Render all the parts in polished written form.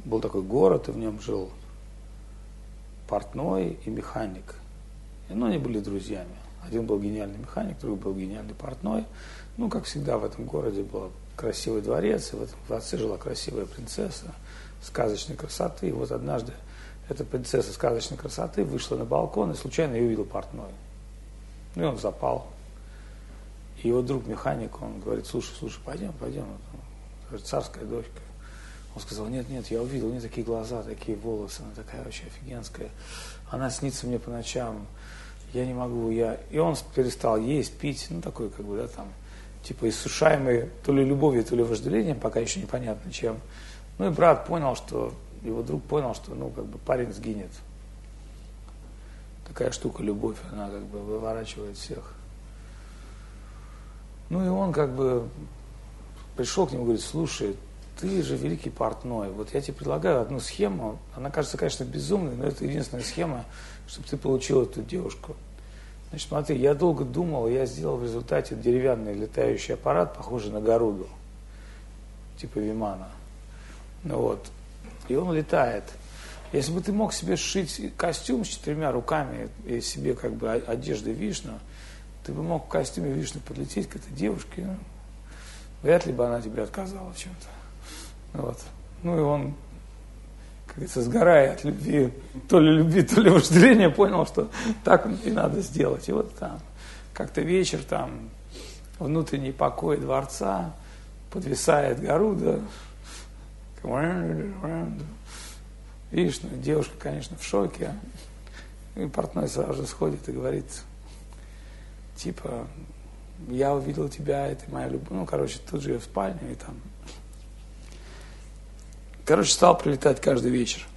был такой город, и в нем жил портной и механик. Ну, они были друзьями. Один был гениальный механик, другой был гениальный портной. Ну, как всегда, в этом городе был красивый дворец, и в этом дворце жила красивая принцесса сказочной красоты. И вот однажды эта принцесса сказочной красоты вышла на балкон, и случайно ее увидел портной. Ну, и он запал. И его друг механик, он говорит: слушай, пойдем. Говорит: царская дочка. Он сказал: нет, я увидел, у нее такие глаза, такие волосы, она такая вообще офигенская. Она снится мне по ночам, я не могу, И он перестал есть, пить, ну, такой, как бы, да, там, типа иссушаемый то ли любовью, то ли вожделением, пока еще непонятно чем. Ну, и брат понял, что, его друг понял, что, ну, как бы, парень сгинет. Такая штука, любовь, она, как бы, выворачивает всех. Ну, и он, как бы, пришел к нему и говорит: слушай, ты же великий портной, вот я тебе предлагаю одну схему, она кажется, конечно, безумной, но это единственная схема, чтобы ты получил эту девушку. Значит, смотри, я долго думал, я сделал в результате деревянный летающий аппарат, похожий на Горуду, типа Вимана. Ну вот, и он летает. Если бы ты мог себе сшить костюм с 4 руками и себе, как бы, одежды Вишну, ты бы мог в костюме Вишну подлететь к этой девушке, ну, вряд ли бы она тебе отказала в чем-то. Вот. Ну и он, как говорится, сгорая от любви, то ли вожделения, понял, что так и надо сделать. И вот там как-то вечер, там внутренний покой дворца, подвисает Гаруда. Видишь, ну, девушка, конечно, в шоке. И портной сразу же сходит и говорит, типа: я увидел тебя, это моя любовь. Ну, короче, тут же ее в спальню, и там... Короче, стал прилетать каждый вечер.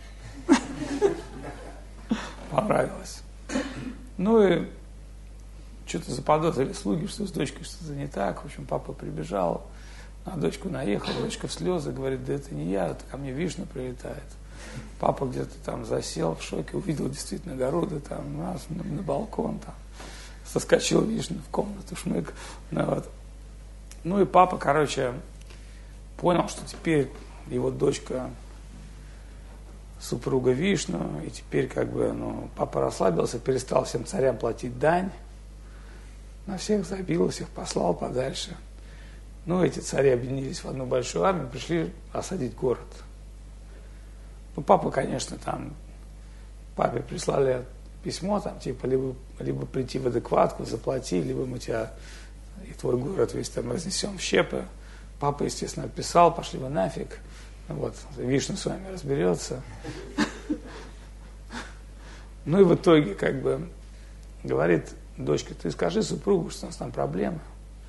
Понравилось. Ну и что-то заподозрили слуги, что с дочкой что-то не так. В общем, папа прибежал, на дочку наехал, дочка в слезы, говорит: да это не я, это ко мне Вишну прилетает. Папа где-то там засел в шоке, увидел действительно Гаруда, там, раз, на балкон, там, соскочил Вишну в комнату, шмык. Ну, вот. Ну и папа, короче, понял, что теперь его дочка супруга Вишну, и теперь, как бы, ну, папа расслабился, перестал всем царям платить дань, на всех забил, всех послал подальше. Ну, эти цари объединились в одну большую армию, пришли осадить город. Ну, папа, конечно, там, папе прислали письмо, там, типа, либо прийти в адекватку, заплати, либо мы тебя и твой город весь там разнесем в щепы. Папа, естественно, отписал: пошли вы нафиг. Вот, Вишну с вами разберется. Ну и в итоге, как бы, говорит дочка: ты скажи супругу, что у нас там проблемы.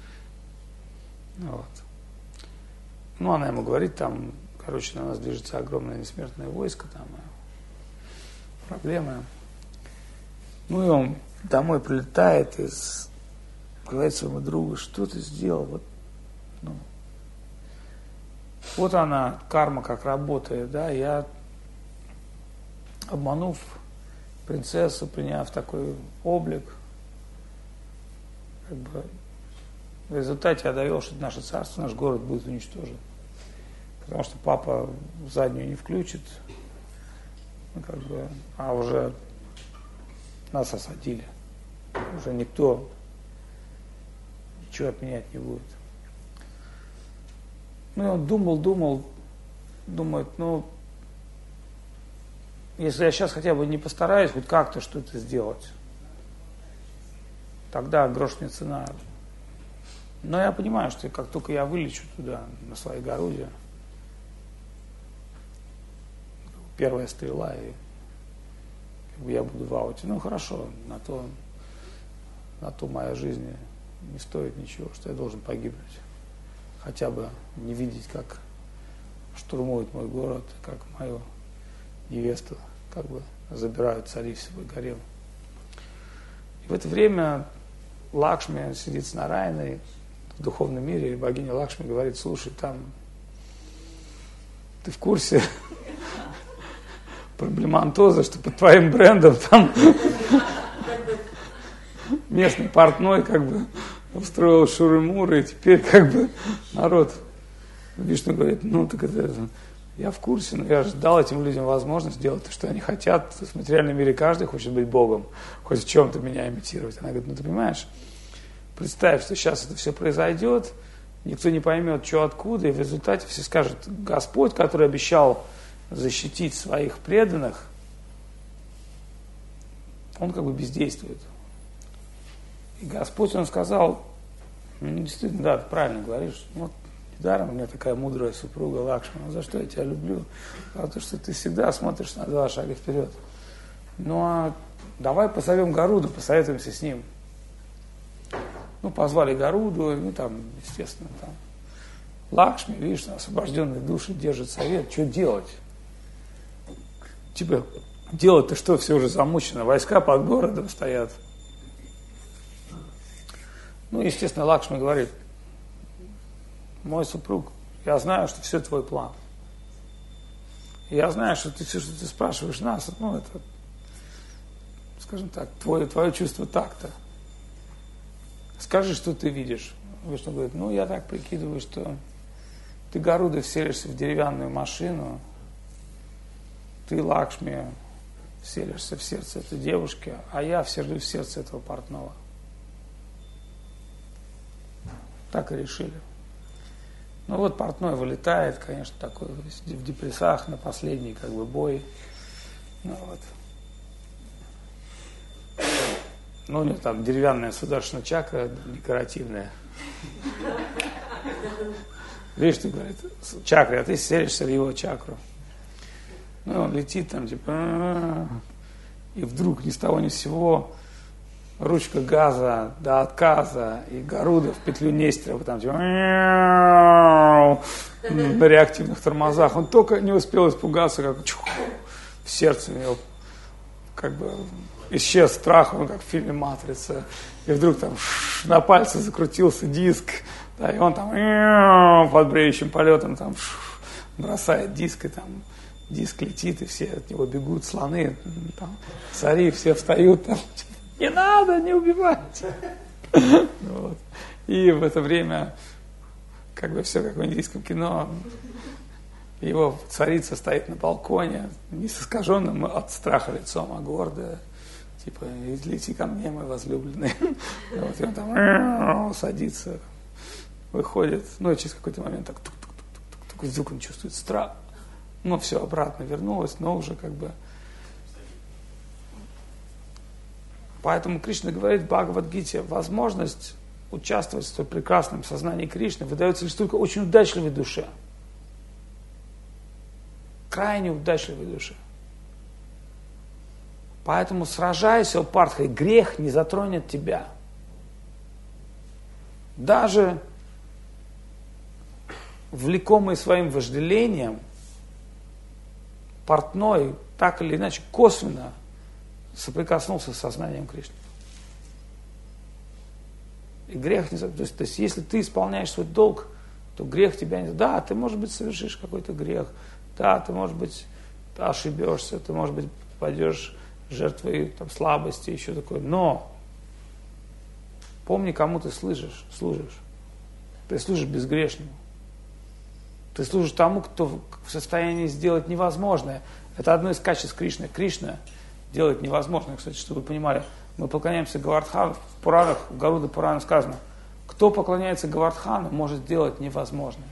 Вот. Ну, она ему говорит, там, короче, на нас движется огромное несмертное войско, там, проблемы. Ну и он домой прилетает и говорит своему другу: что ты сделал? Вот, ну, вот она, карма как работает, да, я, обманув принцессу, приняв такой облик, как бы, в результате я довел, что наше царство, наш город будет уничтожен. Потому что папа в заднюю не включит, ну, как бы, а уже нас осадили. Уже никто ничего отменять не будет. Ну, и он думает, ну, если я сейчас хотя бы не постараюсь хоть как-то что-то сделать, тогда грош мне цена. Но я понимаю, что как только я вылечу туда, на своей Горуде, первая стрела, и как бы я буду в ауте. Ну, хорошо, на то моя жизнь не стоит ничего, что я должен погибнуть. Хотя бы не видеть, как штурмуют мой город, как мою невесту, как бы, забирают цари в свой гарем. И в это время Лакшми сидит с Нараяной в духовном мире, и богиня Лакшми говорит: слушай, там, ты в курсе проблемантоза, что под твоим брендом там местный портной, как бы, устроил шуры-муры, и теперь, как бы, народ. Вишну говорит: ну, так это, Я в курсе, но я же дал этим людям возможность делать то, что они хотят. В материальном мире каждый хочет быть Богом, хоть в чем-то меня имитировать. Она говорит, ну ты понимаешь, представь, что сейчас это все произойдет, никто не поймет, что откуда, и в результате все скажут, Господь, который обещал защитить своих преданных, он как бы бездействует. И Господь, он сказал, ну, действительно, да, ты правильно говоришь, вот недаром у меня такая мудрая супруга Лакшмана, за что я тебя люблю, за то, что ты всегда смотришь на 2 шага вперед. Ну а давай позовем Гаруду, посоветуемся с ним. Ну, позвали Гаруду, ну там, естественно, там Лакшми, видишь, освобожденные души держат совет, что делать? Типа, делать-то что, все уже замучено, войска под городом стоят. Ну, естественно, Лакшми говорит, мой супруг, я знаю, что все твой план. Я знаю, что ты все, что ты спрашиваешь нас, ну, это, скажем так, твое чувство такта. Скажи, что ты видишь. Вишну говорит, ну, я так прикидываю, что ты, Гаруда, вселишься в деревянную машину, ты, Лакшми, вселишься в сердце этой девушки, а я вселюсь в сердце этого портного. Так и решили. Ну вот портной вылетает, конечно, такой в депрессах на последний как бы бой. Ну вот. Ну у него там деревянная сударшина чакра декоративная. Видишь, ты, говорит, чакра, а ты селишься в его чакру. Ну он летит там типа, и вдруг ни с того ни с сего ручка газа до отказа, и Гаруда в петлю Нестерова, там типа, на реактивных тормозах. Он только не успел испугаться, как в сердце у него как бы исчез страх, он как в фильме «Матрица». И вдруг там на пальце закрутился диск, да, и он там под бреющим полетом там бросает диск, и там диск летит, и все от него бегут, слоны, там, цари, все встают там. Не надо, не убивать. Вот. И в это время, как бы все как в индийском кино, его царица стоит на балконе, не с искаженным от страха лицом, а гордо, типа, лети ко мне, мой возлюбленный. Вот, и он там садится, выходит, ну и через какой-то момент так тук-тук-тук-тук, вдруг он чувствует страх. Ну, все обратно вернулось, но уже как бы. Поэтому Кришна говорит в Бхагавад-гите, возможность участвовать в столь прекрасном сознании Кришны выдается лишь только очень удачливой душе. Крайне удачливой душе. Поэтому сражайся, Партха, и грех не затронет тебя. Даже влекомый своим вожделением, портной так или иначе косвенно соприкоснулся с сознанием Кришны. И грех не... То есть, если ты исполняешь свой долг, то грех тебя не... Да, ты, может быть, совершишь какой-то грех. Да, ты, может быть, ошибешься. Ты, может быть, пойдешь жертвой там, слабости, еще такое. Но помни, кому ты служишь. Ты служишь безгрешному. Ты служишь тому, кто в состоянии сделать невозможное. Это одно из качеств Кришны. Кришна делает невозможное. Кстати, чтобы вы понимали, мы поклоняемся Гавардхану. В Пуранах, в Гаруда Пуране сказано, кто поклоняется Гавардхану, может сделать невозможное.